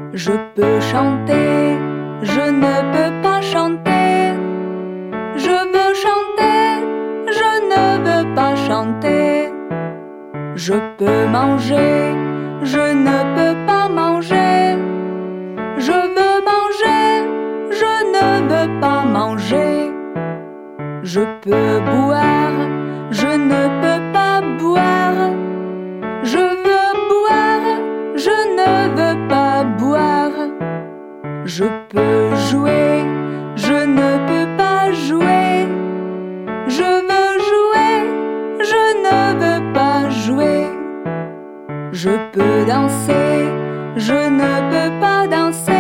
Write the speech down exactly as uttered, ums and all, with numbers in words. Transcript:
Je peux chanter, je ne peux pas chanter. Je veux chanter, je ne veux pas chanter. Je peux manger, je ne peux pas manger. Je veux manger, je ne veux pas manger. Je peux boire, je ne peux pas boire. Je veux boire, je ne veux pas boire. Je peux jouer, je ne peux pas jouer. Je veux jouer, je ne veux pas jouer. Je peux danser, je ne peux pas danser.